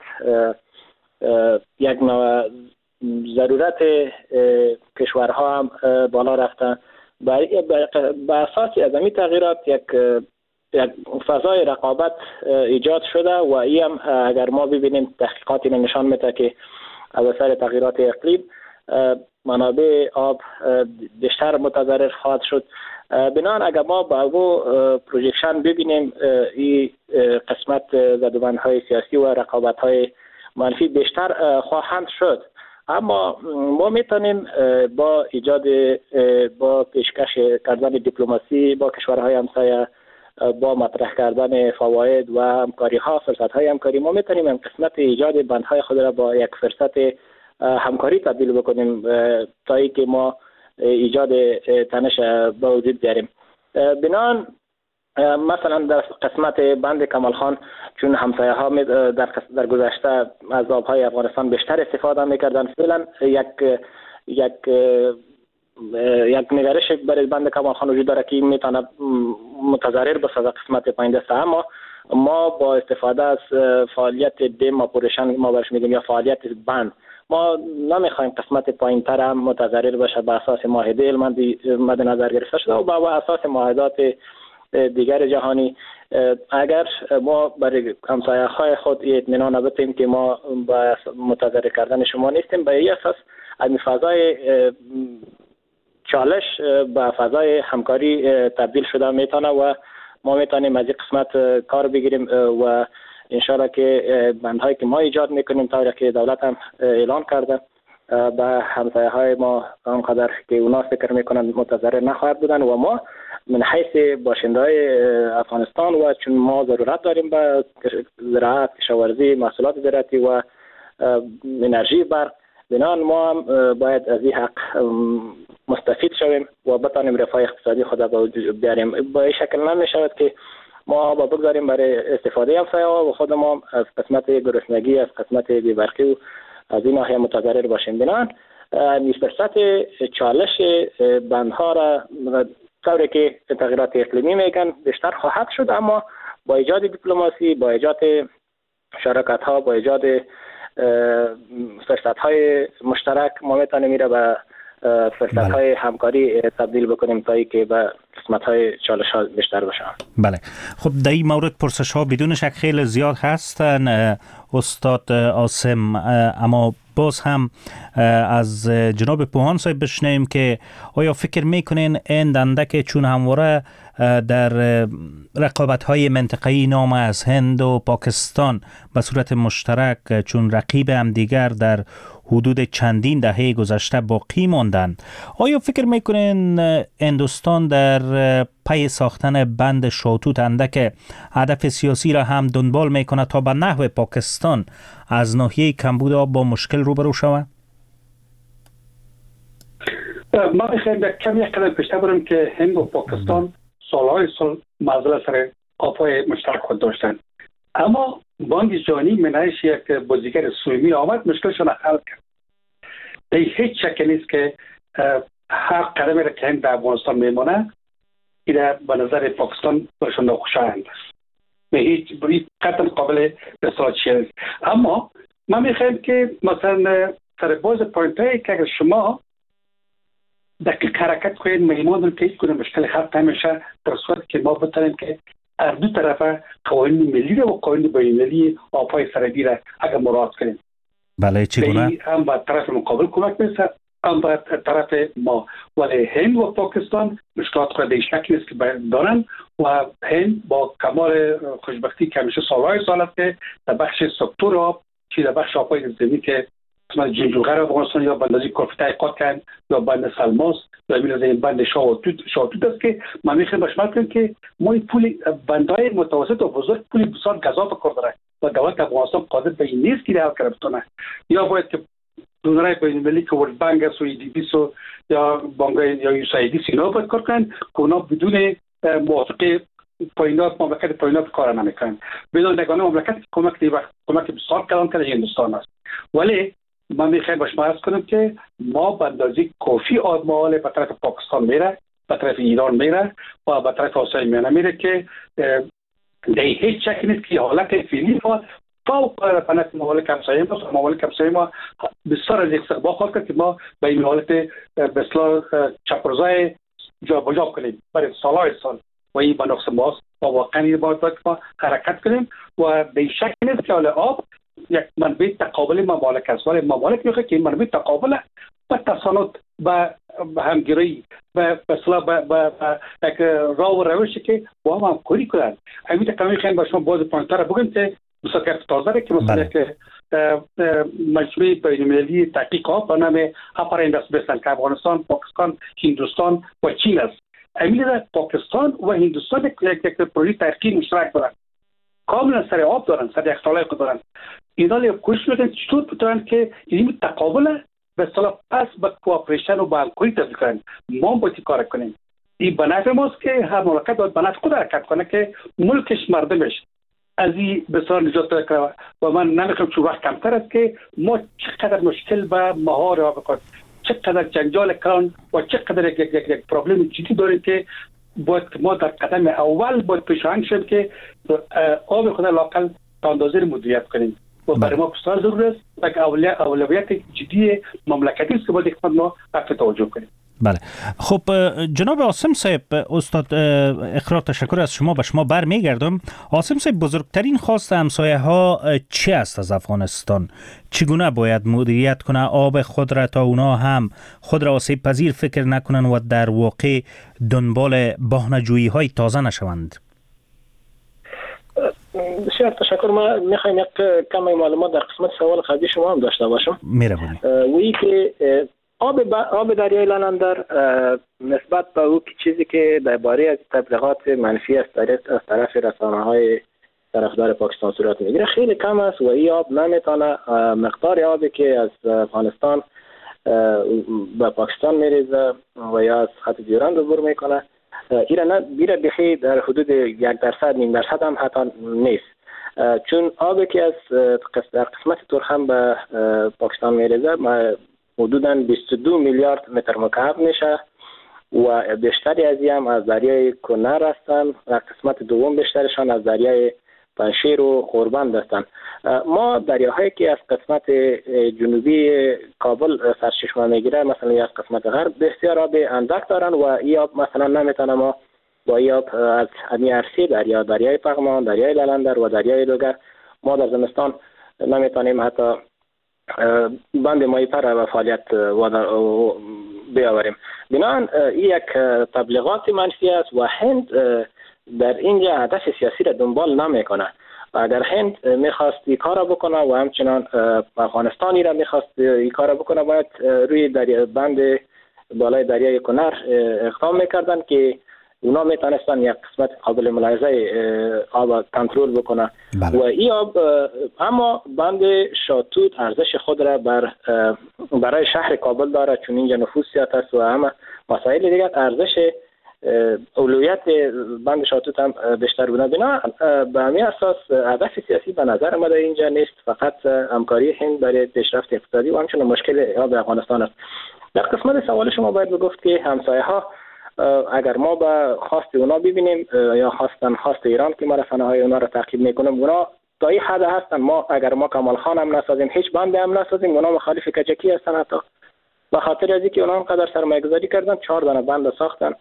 یک نوع ضرورت کشورها هم بالا رفته. به اساس از این تغییرات یک فضای رقابت ایجاد شده و این هم اگر ما ببینیم تحقیقاتی نشان میده که از اثر تغییرات اقلیم منابع آب بیشتر متضرر خواهد شد. بنان اگر ما با او پروژکشن ببینیم این قسمت زدوبندهای سیاسی و رقابت‌های منفی بیشتر خواهند شد، اما ما میتونیم با ایجاد با پیشکش کردن دیپلماسی با کشورهای همسایه، با مطرح کردن فواید و همکاری ها، فرصت های همکاری، ما میتونیم این قسمت ایجاد بندهای خود را با یک فرصت همکاری تبدیل بکنیم تا اینکه ما ایجاد تنش به وجود بیاریم. بنان مثلا در قسمت بند کمال خان چون همسایه ها در گذشته از آبهای افغانستان بیشتر استفاده میکردن، فعلا یک نگرش برای بند کمال خان وجود داره که میتونه متضرر بسازه قسمت پایین دسته، اما ما با استفاده از فعالیت دیم اپریشن ما برش میگیم یا فعالیت بند، ما نمیخوایم قسمت پایین تر هم متضرر باشه. به اساس معاهده علمندی مد نظر گرفته شده و با اساس معاهدات دیگر جهانی اگر ما برای همسایه های خود اطمینان بدیم که ما با متضرر کردن شما نیستیم، به این اساس از فضای چالش به فضای همکاری تبدیل شده میتونه و ما میتونیم از این قسمت کار بگیریم و انشاءالله که بندهایی که ما ایجاد میکنیم طوری که دولت هم اعلان کرده به همسایه های ما آنقدر که اونا فکر میکنن متضرر نخواهد بودن و ما من حیث باشنده های افغانستان و چون ما ضرورت داریم به زراعت، کشاورزی، محصولات زراعتی و انرژی برق، بنان ما هم باید از این حق مستفید شویم و بتانیم رفاه اقتصادی خود به وجود بیاریم. با این شکل نمیشود که ما با بگذاریم برای استفاده همسایه ها و خود ما از قسمت گرسنگی، از قسمت بی‌برقی و از این ناحیه متضرر باشیم. بنان فرصت چالش بندها را طوری که تغییرات اقلیمی میگن بیشتر خواهد شد، اما با ایجاد دیپلماسی، با ایجاد شراکت ها، با ایجاد فرصت های مشترک ما میتونیم میره به فرصت های همکاری تبدیل بکنیم تا اینکه به قسمت های چالش ها بیشتر بشن. بله، خب در این مورد پرسش ها بدون شک خیلی زیاد هستن استاد عاصم، اما باز هم از جناب پوهان صاحب بشنیم که آیا فکر میکنین این دنده که چون همواره در رقابت‌های منطقه‌ای نام از هند و پاکستان به صورت مشترک چون رقیب هم دیگر در حدود چندین دهه گذشته باقی ماندند. آیا فکر میکنین هندوستان در پی ساختن بند شاتوت اندک هدف سیاسی را هم دنبال میکنه تا به نحو پاکستان از ناحیه کمبود آب با مشکل روبرو شود؟ ما میخوایم یک قدم پیشتر بریم که هند و پاکستان سالهای سال معضل سر آبهای مشترک خود داشتند، اما بانک جهانی منعش یک بازیگر سومی آمد مشکلشون حل کرد. هیچ شک نیست که هر قدمی را که هند در افغانستان میمانه این به نظر پاکستان برشون ناخوشایند است. به هیچ قطعا قابل اصلاح نیست. اما ما میخوایم که مثلا سر باز پوینت هایی که اگر شما دقیق حرکت کنید میمون که هیچ گونه مشکل حل نمیشه، در صورت که ما بتونیم که از دو طرف قوانین ملی و قوانین بین‌المللی آب‌های سرحدی را اگر مراعات کنیم. بله چگونه؟ هم به طرف مقابل کمک میشه، هم به طرف ما. ولی هند و پاکستان مشکلات خود شکلی است که دارن و هند با کمال خوشبختی که همیشه سالهای سال است که در بخش سکتور آب چی در بخش آب‌های زمینی که جنجوغر افغانستان یا بندازی کلفته قاطن یا بند سلماس یا این بند شاتوت است که ما میخوایم بشمار کنیم که ما پول بندهای متوسط و بزرگ پول بسیار گزاف کار داره و دولت افغانستان قادر به این نیست که حل کنه. یا باید که دونرای بین‌المللی که ورلد بانک است و ای‌دی یا بانک یا یوسایدی اینا باید کار کنن که اونا بدون موافقه پایینات مملکت پایینات کار نمیکنن. بدون نگاه مملکت کمک بسیار کلان کرده هندوستان است. ولی ما میخوایم باش عرض کنم که ما به اندازه کافی آدمال به طرف پاکستان میره، به طرف ایران میره و به طرف آسیای میانه میره که در هیچ شک نیست که حالت فعلی ما فوق پنات ممالک همسایه ما ممالک همسایه ما بسیار از استقبال خواهد کرد که ما به این حالت به اصطلاح چپرزای جابجا کنیم برای سالهای سال و این به نقص ماست و واقعا باید ما حرکت کنیم و به شک نیست که حال آب یک منبع تقابل ممالک است، ولی ممالک میخواد که این منبع تقابل و تصانت و همگیری و اصطلاح یک راه و روشی که با هم همکاری کنند. همین که میخوایم با شما باز پوینتر بگم که مثلا تازه که مثلا که مجموعه بین‌المللی تحقیق آب به نام اپرندس بستن که افغانستان، پاکستان، هندوستان و چین است. همین پاکستان و هندوستان یک پروژه تحقیقی مشترک دارند. کاملا سر آب دارن، سر اختلاف دارن. اینا لیو کوشش میکنن چطور بتونن که این تقابل به اصطلاح پس به کوآپریشن و با همکاری تبدیل کنن. ما باید کار کنیم. این به نفع ماست که هر مملکت باید به نفع خود حرکت کنه که ملکش مردمش از این بسیار نجات پیدا کنه و من نمیخوام چون وقت کمتر است که ما چقدر مشکل به مهار آب کنیم، چقدر جنجال کلان و چقدر یک پروبلم جدی داریم که باید ما در قدم اول باید پیشاهنگ شیم که آب خود لاقل تا اندازه مدیریت کنیم و برای ما بسیار ضرور است و اولویت جدی مملکتی است که باید ما رفت توجه کنیم. بله خب جناب عاصم صاحب، استاد اقرار تشکر از شما. به شما برمیگردم. عاصم صاحب، بزرگترین خواست همسایه ها چی است از افغانستان؟ چگونه باید مدیریت کنه آب خود را تا اونا هم خود را آسیب پذیر فکر نکنن و در واقع دنبال بهانه‌جویی های تازه نشوند؟ بسیار تشکر. ما میخوایم یک کمی معلومات در قسمت سوال قبلی شما هم داشته باشم. می‌رویم. وی که آب دریای لالندر نسبت به او چیزی که درباره از تبلیغات منفی از طرف رسانه‌های طرفدار پاکستان صورت میگیره خیلی کم است و این آب نمیتونه مقدار آبی که از افغانستان به پاکستان میریزه و یا از خط دیورند عبور میکنه ایره بخی در حدود 1% نیم درصد هم حتی نیست، چون آبی که از در قسمت ترخم به پاکستان میریزه حدوداً 22 میلیارد متر مکعب میشه و بیشتری از هم از دریای کنر هستن و قسمت دوم بیشترشان از دریای پنشیر و خوربند هستند. ما دریاهایی که از قسمت جنوبی کابل سرچشمه میگیره مثلا از قسمت غرب بسیار آب اندک دارن و این آب مثلا نمیتونه ما با این آب از همین عرصه دریای پغمان، دریای لالندر و دریای لوگر ما در زمستان نمیتونیم حتی بند مایی پر و فعالیت بیاوریم. بنابراین یک تبلیغات منفی است و هند در اینجا هدف سیاسی را دنبال نمیکنه. اگر هند میخواست این کار بکنه و همچنان افغانستانی را میخواست این کار بکنه، باید روی بند بالای دریای کنر اقدام میکردن که اونا میتونستن یک قسمت قابل ملاحظه آب کنترل بکنه. بله. و این آب اما بند شاتوت ارزش خود را برای شهر کابل داره، چون اینجا نفوذ زیاد است و همه مسائل دیگر ارزش اولویت بند شاتوت هم بیشتر بوده. بنا به همین اساس هدف سیاسی به نظر آمده اینجا نیست، فقط همکاری هند برای پیشرفت اقتصادی و همچنین مشکل آب افغانستان است. در قسمت سوال شما باید بگفت که همسایه ها اگر ما به خواست اونا ببینیم یا خواست ایران که ما رسانه های اونا را تعقیب میکنیم، اونا تا این حد هستن. ما اگر ما کمال خان هم نسازیم، هیچ بند هم نسازیم، اونا مخالف کجکی هستن. حتی به خاطر از اینکه اونا انقدر سرمایه گذاری کردن 4 دانه بند ساختن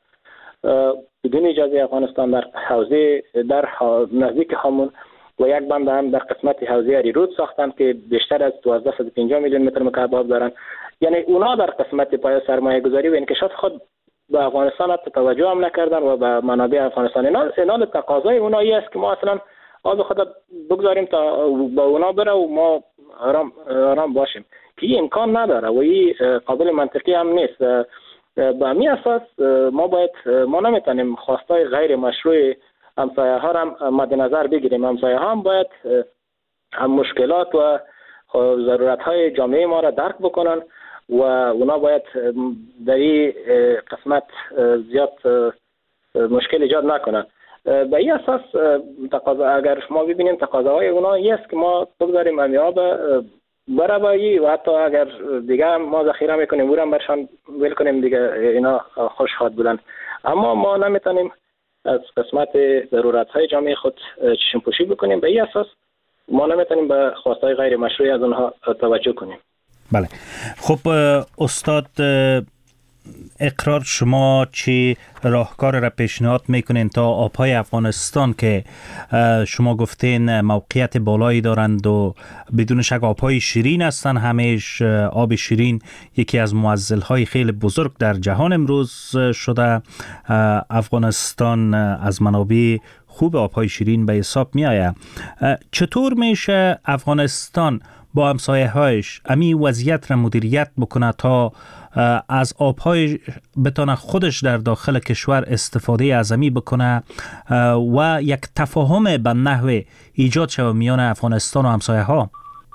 بدون اجازه افغانستان در حوزه در نزدیک همون، و یک بند هم در قسمت حوزه اریرود ساختن که بیشتر از 1250 میلیون متر مکعب آب دارن. یعنی اونا در قسمت پای سرمایه گذاری و انکشاف خود به افغانستان توجه هم نکردن و به منابع افغانستان. اینا تقاضای اونا است که ما اصلا آب خود بگذاریم تا با اونا بره و ما آرام باشیم، که این امکان نداره و این قابل منطقی هم نیست. به همین اساس ما نمیتونیم خواستای غیر مشروع همسایه ها را مد نظر بگیریم. همسایه ها هم باید هم مشکلات و ضرورت های جامعه ما را درک بکنن و اونا باید در این قسمت زیاد مشکل ایجاد نکنن. به این اساس اگر ما ببینیم تقاضاهای اونا است که ما بگذاریم امیاب برابایی و حتی اگر دیگه ما ذخیره میکنیم او را برشان ویل کنیم، دیگه اینا خوش خواد بودن. اما ما نمیتونیم از قسمت ضرورت های جامعه خود چشم پوشی بکنیم. به این اساس ما نمیتونیم به خواستهای غیر مشروعی از اونها توجه کنیم. بله. خب استاد، اقرار شما چی راهکار را پیشنهاد میکنین تا آبهای افغانستان که شما گفتین موقعیت بالایی دارند و بدون شک آبهای شیرین هستند، همیش آب شیرین یکی از معضل‌های خیلی بزرگ در جهان امروز شده، افغانستان از منابع خوب آبهای شیرین به حساب می آید. چطور میشه افغانستان با همسایه‌هایش امی وضعیت را مدیریت بکنه تا از آبهای بتونه خودش در داخل کشور استفاده از امی بکنه و یک تفاهم به نحو ایجاد شود میان افغانستان و همسایه‌ها؟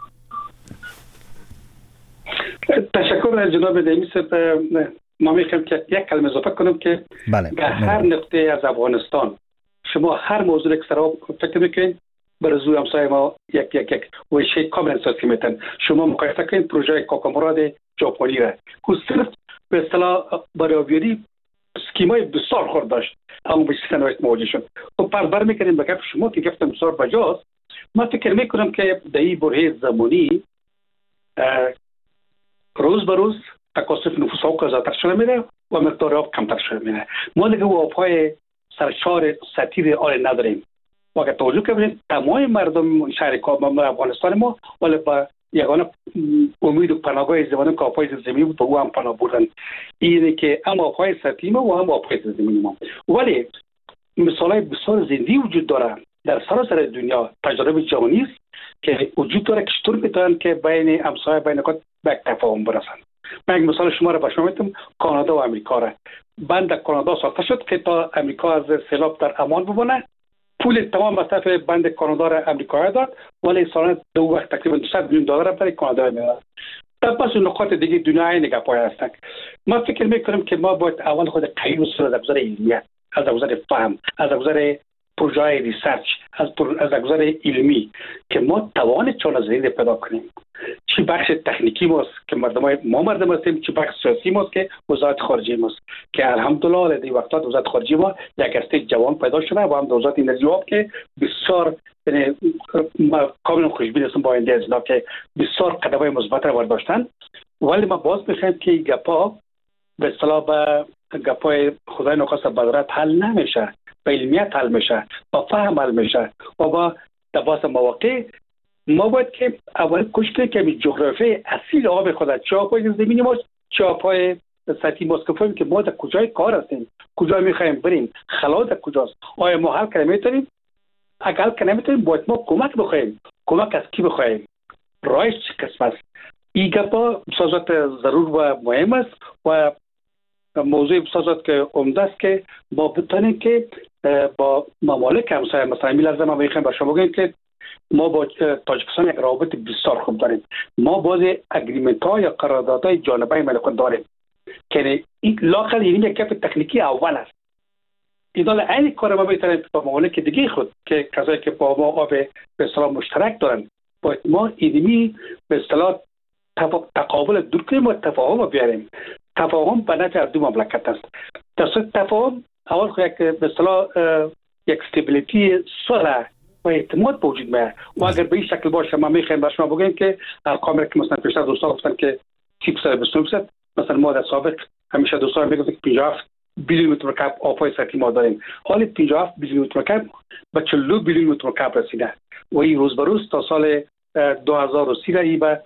تشکر از جناب دایمی صاحب. ما میخوایم که یک کلمه اضافه کنم که در هر نقطه از افغانستان شما هر موضوع که سر فکر میکنید برای همسایه ما یک ویشه کاملا اساسی میتن. شما مقایسه کنید پروژه کاکامراد ژاپنی را که صرف به اصطلاح برای آبیاری اسکیمای بسیار خورد داشت، اما به صنایع مواجه شد. خب بر میکنیم به گفت شما که گفتم بسیار بجاست. من فکر میکنم که در این برهه زمانی روز به روز تکاثر نفوس ها زیادتر شده میره و مقدار آب کمتر شده میره. ما دیگه آبهای سرشار سطحی آن نداریم. واقعا توجه کنید تمام مردم شهر کابل افغانستان ما ولی با یگانه امید و پناهگاه زمانی که آبهای زمینی بود به او هم پناه بردن. اینه که هم آبهای سطحی ما و هم آبهای زمینی ما. ولی مثالای بسیار زنده وجود داره در سراسر دنیا، تجربه جهانی است که وجود داره که چطور میتونن که بین همسایه بین خود به یک تفاهم برسن. من یک مثال شما را به شما میتونم، کانادا و امریکا را. بند کانادا ساخته شد که تا امریکا از سیلاب در امان بمونه. پول تمام مصرف بند کانادا را امریکا داد، ولی سالانه دو وقت تقریبا $200 میلیون برای کانادا میاد. در پس نقاط دیگه دنیا این نگاه‌های هستند. من فکر میکنم که ما باید اول خود قوی بسازیم از نظر علمیت، از نظر فهم، از نظر پروژه ریسرچ، از نظر علمی که ما توان چالش‌زنی پیدا کنیم. چی بخش تکنیکی ماست که مردم هستیم، چی بخش سیاسی ماست که وزارت خارجه ماست که الحمدلله در وقتات وزارت خارجه ما یک هسته جوان پیدا شده و هم وزارت انرژی آب که بسیار کاملا خوشبین هستم با آینده از اینا که بسیار قدم‌های مثبت را برداشتن. ولی ما باز می‌خوایم که گپا به اصطلاح به گپای خدای نخواسته بدرت حل نمیشه، با علمیت حل میشه، با فهم حل میشه و با تباس مواقع ما باید که اول کشته که جغرافی اصیل آب خود چه آبهای زمینی ماست چه آبهای سطحی ماست که فهمیم که ما در کجای کار هستیم، کجا میخوایم بریم، خلا در کجاست، آیا ما حل کنیم میتونیم. اگر که نمیتونیم باید ما کمک بخوایم. کمک از کی بخوایم؟ رایش چه قسم است؟ این گپا بسازت ضرور و مهم است و موضوع بسازت که عمده است که ما بتانیم که با ممالک همسایه مثلا این لحظه ما میخوایم با شما بگیم که ما با تاجیکستان یک روابط بسیار خوب داریم. ما بعضی اگریمنت ها یا قراردادهای جانبه خود داریم که این لاقل این یک گپ تکنیکی اول است. ایدال عین کار ما میتونیم با ممالک دیگه خود که کسایی که با ما آب به اصطلاح مشترک دارن باید ما اینمی به اصطلاح تقابل دور کنیم و تفاهم بیاریم. تفاهم به نفع دو مملکت است. تفاهم اول خود یک به اصطلاح یک استابیلیتی صلح و اعتماد وجود میاد و اگر به این شکل باشه ما میخوایم با شما بگیم که ارقامی که مثلا پیشتر دوستان گفتن که 30% مثلا ما در سابق همیشه دوستان میگفتن که 57 بیلیون متر مکعب آبهای سطحی ما داریم. حالا 57 بیلیون متر مکعب به 42 بیلیون متر مکعب رسیده و این روز به روز تا سال 2030 به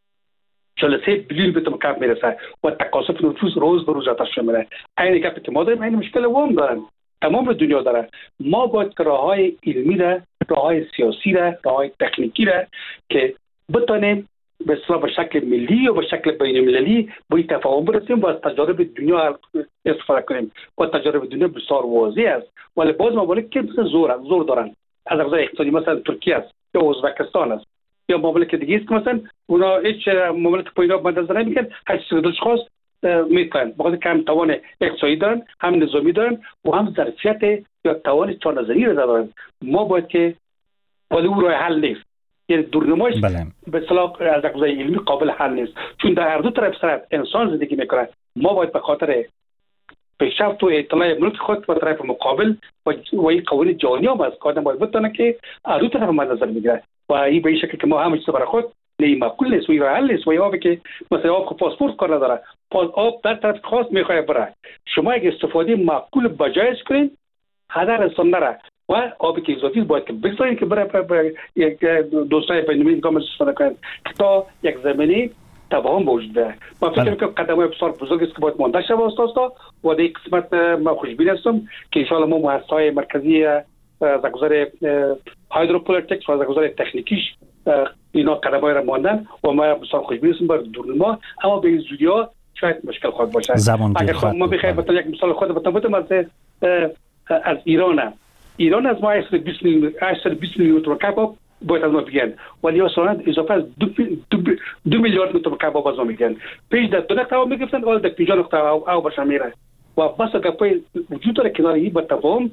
43 بیلیون متر مکعب میرسه و تکاثر نفوس روز به روز آتش میره. این گپی که ما داریم این مشکل وام دارن، تمام دنیا داره. ما باید راههای علمی را، راههای سیاسی را، راههای تکنیکی را که بتونیم به اصطلاح به شکل ملی و به شکل بین‌المللی به این تفاهم برسیم و از تجارب دنیا استفاده کنیم. و تجارب دنیا بسیار واضح است ولی باز ممالک که زور دارن از نظر اقتصادی، مثلا ترکیه است یا ازبکستان است یا ممالک دیگه است که مثلا اونا هیچ ممالک پایین‌ها مد نظر نمیگیرن، هر چیزی دلش خواست میکنن. بخاطر که هم توان اقتصادی دارن، هم نظامی دارن و هم ظرفیت یا توان چهارنظری را دارن. ما باید که ولی او راه حل نیست، یعنی دورنمایش به اصطلاح از نظر علمی قابل حل نیست، چون در هر دو طرف سر انسان زندگی میکنه. ما باید به خاطر پیشرفت و اطلاع ملک خود و طرف مقابل و این قوانین جهانی هم است که آدم باید بتونه که از دو طرف مد نظر بگیره و این به این شکل که ما همه چیز برای خود نه معقول نیست و این راه حل نیست. و این آبی که مثلا آب پاسپورت کار نداره، آب در طرف خاص میخواد بره، شما اگه استفاده معقول بجایش کنین هدر انسان نره و آبی که اضافی باید که بگذارین که برای یک دوستای بین‌المللی گام استفاده کنن تا یک زمینی تفاهم وجود بیاید. من فکر می‌کنم قدم‌های بسیار بزرگ است که باید مانده شود استاد و در این قسمت ما خوشبین هستم که ان شاء الله ما مؤسسه‌های مرکزی از گذر هایدروپولتیکس و از گذر تکنیکیش اینا قدم‌های را ماندن و ما بسیار خوشبین هستم برای دورنما، اما به این زودی‌ها شاید مشکل خواهد باشد. اگر ما بخوایم مثلا یک مثال خود بتونم از ایران از ما 820 میلیون متر مکعب باید از ما بگیرن ولی اصلا اضافه از 2 میلیارد متر مکعب آب از ما میگیرن. پیش در 2 نقطه آب میگفتن ولی در 50 نقطه آب باشن میره و بس گپای وجود داره کنار این با تفاهم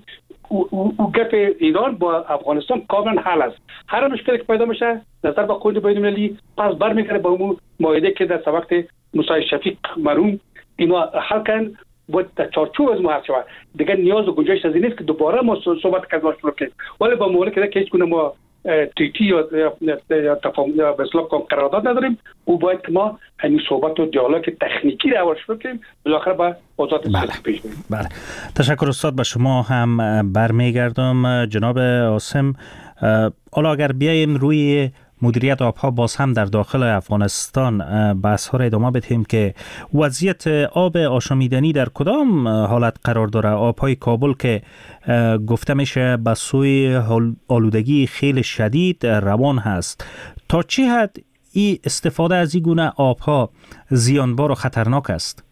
او گپ ایران با افغانستان کاملا حل است. هر مشکلی که پیدا میشه نظر با قوانین بین‌المللی پس برمیگره با اون معاهده که در وقت موسی شفیق مرحوم اینا حل کردن باید در چارچوب از ما حل شود. دیگه نیاز و گنجایش از این نیست که دوباره ما صحبت کنیم ولی با مملکت که هیچ گونه ما تیتی یا تفاهم یا به اصطلاح قرارداد نداریم او باید که ما همین صحبت و دیالوگ تکنیکی را اول شروع کنیم بالاخره با آزاد پیش بریم. بله تشکر استاد. به شما هم برمیگردم جناب عاصم. حالا اگر بیایم روی مدیریت آبها باز هم در داخل افغانستان بحث ها را ادامه بدهیم که وضعیت آب آشامیدنی در کدام حالت قرار داره؟ آبهای کابل که گفته میشه به سوی آلودگی خیلی شدید روان هست، تا چه حد این استفاده از این گونه آبها زیانبار و خطرناک است؟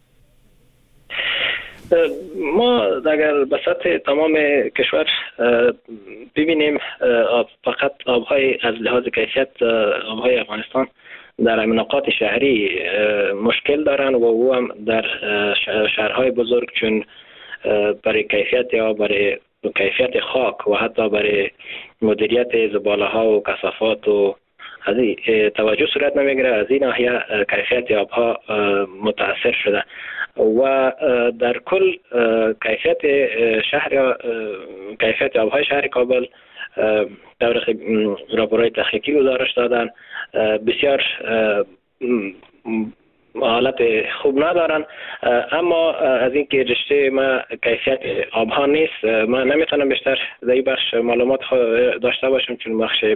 ما اگر به سطح تمام کشور ببینیم فقط آبهای از لحاظ کیفیت آبهای افغانستان در مناطق شهری مشکل دارن و او هم در شهرهای بزرگ، چون برای کیفیت آب، برای کیفیت خاک و حتی برای مدیریت زباله ها و کثافات و از این توجه صورت نمیگیره. از این ناحیه کیفیت آبها متاثر شده و در کل کیفیت شهر یا کیفیت آبهای شهر کابل طبق راپورهای تحقیقی گزارش دادن بسیار حالت خوب ندارن. اما از اینکه رشته ما کیفیت آبها نیست ما نمیتونم بیشتر در این بخش معلومات داشته باشم، چون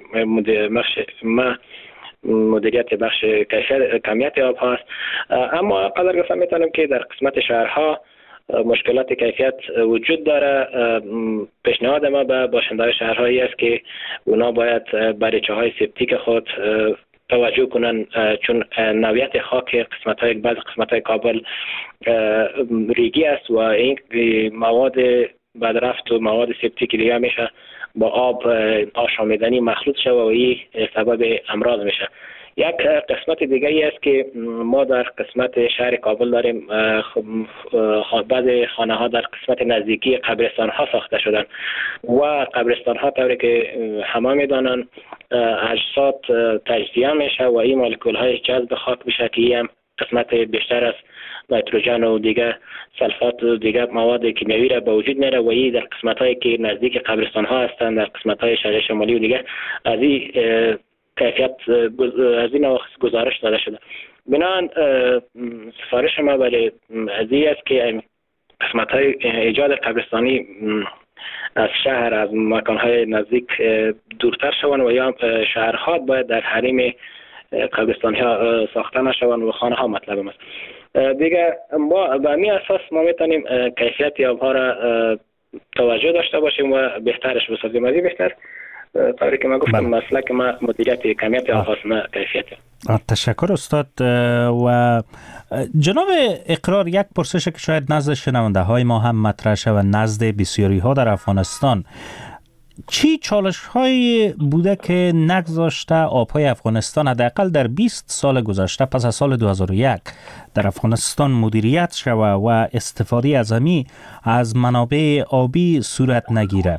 ما مدیریت بخش کمیت آب هاست. اما قدر گفتم میتونم که در قسمت شهرها مشکلات کیفیت وجود داره. پیشنهاد ما به باشنده‌های شهرهایی است که اونا باید بریچه‌های سپتیک خود توجه کنن، چون نوعیت خاک بعض قسمت‌های کابل ریگی است و این مواد بدرفت و مواد سپتیک دیگه میشه با آب آشامیدنی مخلوط شده و این سبب امراض میشه. یک قسمت دیگه ای است که ما در قسمت شهر کابل داریم، بعض خانه ها در قسمت نزدیکی قبرستان ها ساخته شدن و قبرستان ها طوری که همه میدانن اجساد تجزیه میشه و این مولکول های جذب خاک میشه که این هم قسمت بیشتر از نیتروژن و دیگه سلفات و دیگه مواد کیمیایی را به وجود میاره و این در قسمت هایی که نزدیک قبرستان ها هستند، در قسمت های شهر شمالی و دیگه از این کیفیت از این گزارش داده شده. بنابراین سفارش ما برای از این است که قسمت های ایجاد قبرستانی از شهر از مکان های نزدیک دورتر شوند و یا شهرها باید در حریم قبرستانی ها ساخته نشوند و خانه ها مطلب است. دیگه ما به همین اساس ما میتونیم کیفیت آبها را توجه داشته باشیم و بهترش بسازیم. از این بهتر طوری که ما گفتم مسلک ما مدیریت کمیت آبهاست نه کیفیت. تشکر استاد. و جناب اقرار، یک پرسش که شاید نزد شنونده های ما هم مطرح شد و نزد بسیاری ها در افغانستان، چی چالش های بوده که نگذاشته آبهای افغانستان حداقل در 20 سال گذشته پس از سال 2001 در افغانستان مدیریت شود و استفاده از همی از منابع آبی صورت نگیره؟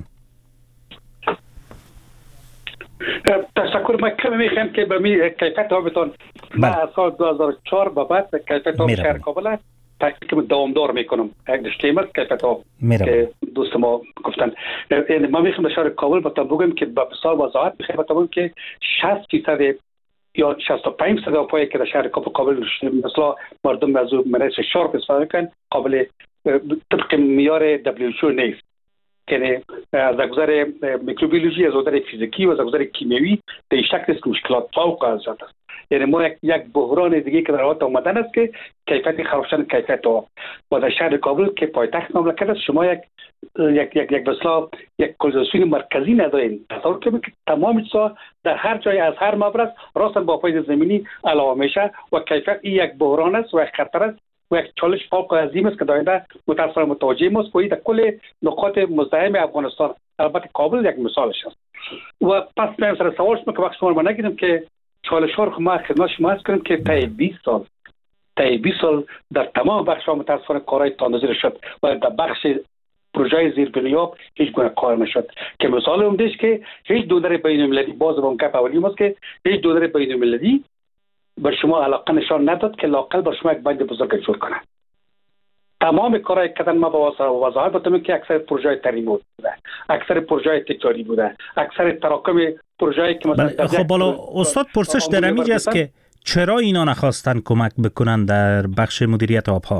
تشکر. ما کمی میخوایم که به کیفیت آبتان از سال 2004 به بعد کیفیت آب شهر کابل تحقیق دوامدار میکنم. یک دشتیم است کیفیت آب که دوست ما گفتن. یعنی ما میخوایم به شهر کابل باتون بگویم که با بسیار وضاحت میخوایم باتون که 60% یا 65% آبایی که در شهر کابل مثلا مردم از منیس شارپ استفاده کن قابل طبق معیار WHO نیست. یعنی از نظر میکروبیولوژی، از نظر فیزیکی و از نظر کیمیایی در این شکل است که مشکلات فوق العاده است. یعنی ما یک بحران دیگه که در حال آمدن است که کیفیت خراب شدن کیفیت آب. و در شهر کابل که پایتخت مملکت است شما یک بسلا یک کلزاسیون مرکزی ندارین. تصور کنید که تمام چیزا در هر جای از هر مبرز راستن با فیض زمینی علاوه میشه و کیفیت این یک بحران است و یک خطر است و یک چالش فوق عظیم است که داینده متأسفانه متوجه ماست که در کل نقاط مزدحم افغانستان، البته کابل یک مثالش است. و پس من سر سوال شما که وقت شما رو نگیرم که چالش ها رو ما خدمت شما عرض کنیم که طی 20 سال در تمام بخش ها متأسفانه کارهای تاندازی شد و در بخش پروژه زیربنیاب هیچ گونه کار نشد. که مثال اومدش که هیچ دونر بین‌المللی، باز اون گپ اولی ماست که هیچ دونر بین‌المللی به شما علاقه نشان نداد که لاقل بر شما یک بند بزرگ جور کنه. تمام کارهای کردن ما با وضاحت بتونیم که اکثر پروژه ترمیم بوده، اکثر پروژه تجاری بوده، اکثر تراکم پروژه‌ای که مثلا خب بالا استاد پرسش در همین است که چرا اینا نخواستن کمک بکنن در بخش مدیریت آبها؟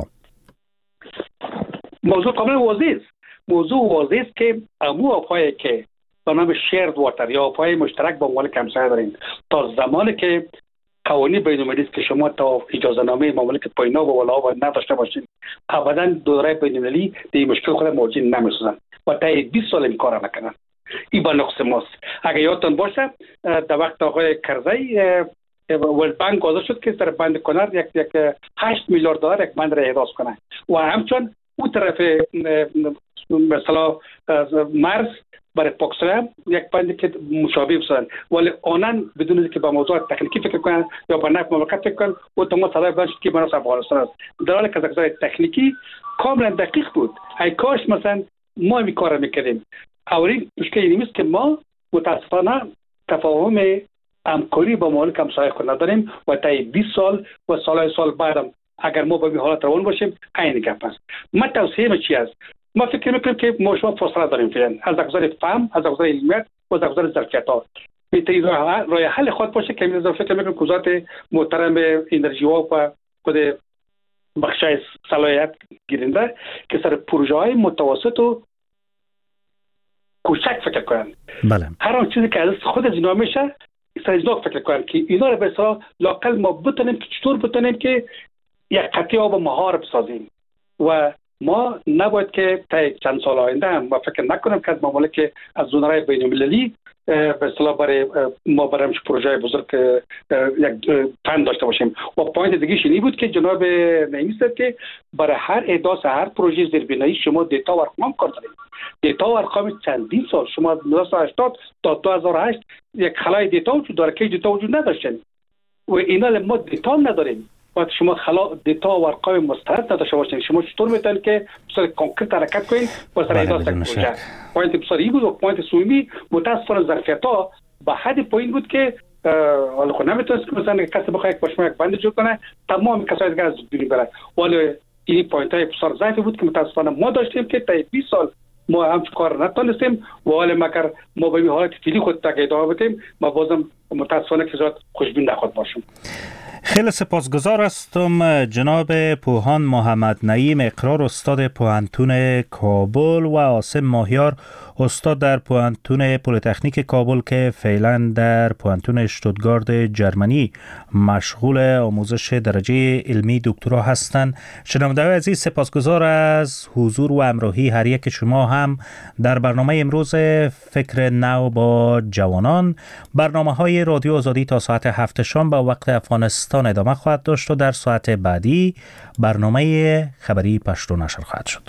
موضوع کاملا واضح است. موضوع واضح است که امو آب‌هایی که به نام شیرد واتر یا آب‌های مشترک با ممالک همسایه دارین، تا زمانی که قوانین بین‌المللی که شما تا اجازه نامه مملکت پاینا و ولا باید نداشته باشید، ابدا دوره بین‌المللی این مشکل خود مواجه نمی‌سازن و تا 20 سال این کار نکنن. این با نقص ماست. اگه یادتون باشه در وقت آقای کرزی ورلد بانک گذاشت شد که در بند کنار یک 8 میلیارد دلار یک بند را احداث کنه و همچون اون طرف مثلا مرز برای پاکستان یک بندی که مشابه بسازن، ولی آنان بدون اینکه به موضوع تکنیکی فکر کنن یا به نفع مملکت فکر کنن و تمام صدای بلند شد که مناس افغانستان است، در حالی که از نظر تکنیکی کاملا دقیق بود. ای کاش مثلا ما این کار میکردیم. اولین مشکل این است که ما متاسفانه تفاهم همکاری با ممالک همسایه خود نداریم و تا 20 سال و سال بعدم اگر ما به این حالت روان باشیم عین گپ است. ما توصیه چی است؟ ما فکر میکنیم که ما شما فاصله داریم فعلا از نظر فهم، از نظر علمیت و از نظر ظرفیت‌ها. این راه حل خود باشه که من فکر میکنم که وزارت محترم انرژی و خود بخش صلاحیت گیرنده که سر پروژه‌های متوسط و کوچک فکر کنن. بله. هر آن چیزی که از خود از اینا میشه سرجناک فکر کنن که اینا رو به اصطلاح لاقل ما بتونیم که چطور بتونیم که یک قطعه آب مهار بسازیم و ما نباید که تا چند سال آینده هم ما فکر نکنیم که از ممالک از زونرای بین المللی به اصطلاح برای ما برامش پروژه بزرگ یک فند داشته باشیم. و پوینت دیگه شنی بود که جناب نعیمی صاحب که برای هر احداث هر پروژه زیربنایی شما دیتا و ارقام کار دارید. دیتا و ارقام چندین سال شما 1980 تا 2008 یک خلای دیتا وجود داره که دیتا وجود نداشتن و اینا ما دیتا نداریم. وقتی شما دیتا و ارقام مستند نداشته باشین شما چطور میتونید که بسیار کانکریت حرکت کنین واسه احداث پروژه؟ پوینت بسیاری بود و پوینت سومی متاسفانه ظرفیت‌ها به حد پایین بود که حالا خود نمیتونست که مثلا کسی بخواد یک پشمه یک بند جور کنه تمام کسایی دیگه از دنیا بره. ولی این پوینت های بسیار ضعیفی بود که متاسفانه ما داشتیم که تا 20 سال ما هم کار نتونستیم و ولی مگر ما به این حالت فعلی خود تا ادامه بدیم ما بازم متاسفانه که زیاد خوشبین نخواد باشیم. خیلی سپاسگزار هستم جناب پوهان محمد نعیم اقرار استاد پوهنتون کابل و عاصم ماهیار استاد در پوهنتون پلی‌تکنیک کابل که فعلا در پوهنتون اشتوتگارت جرمنی مشغول آموزش درجه علمی دکترا هستند. شنونده‌های عزیز سپاسگزار از حضور و همراهی هر یک شما هم در برنامه امروز فکر نو با جوانان. برنامه‌های رادیو آزادی تا ساعت 7 شام به وقت افغانستان ادامه خواهد داشت و در ساعت بعدی برنامه خبری پشتو نشر خواهد شد.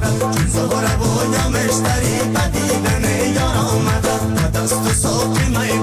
مشتری بدیدن یار آمده دست و ساقی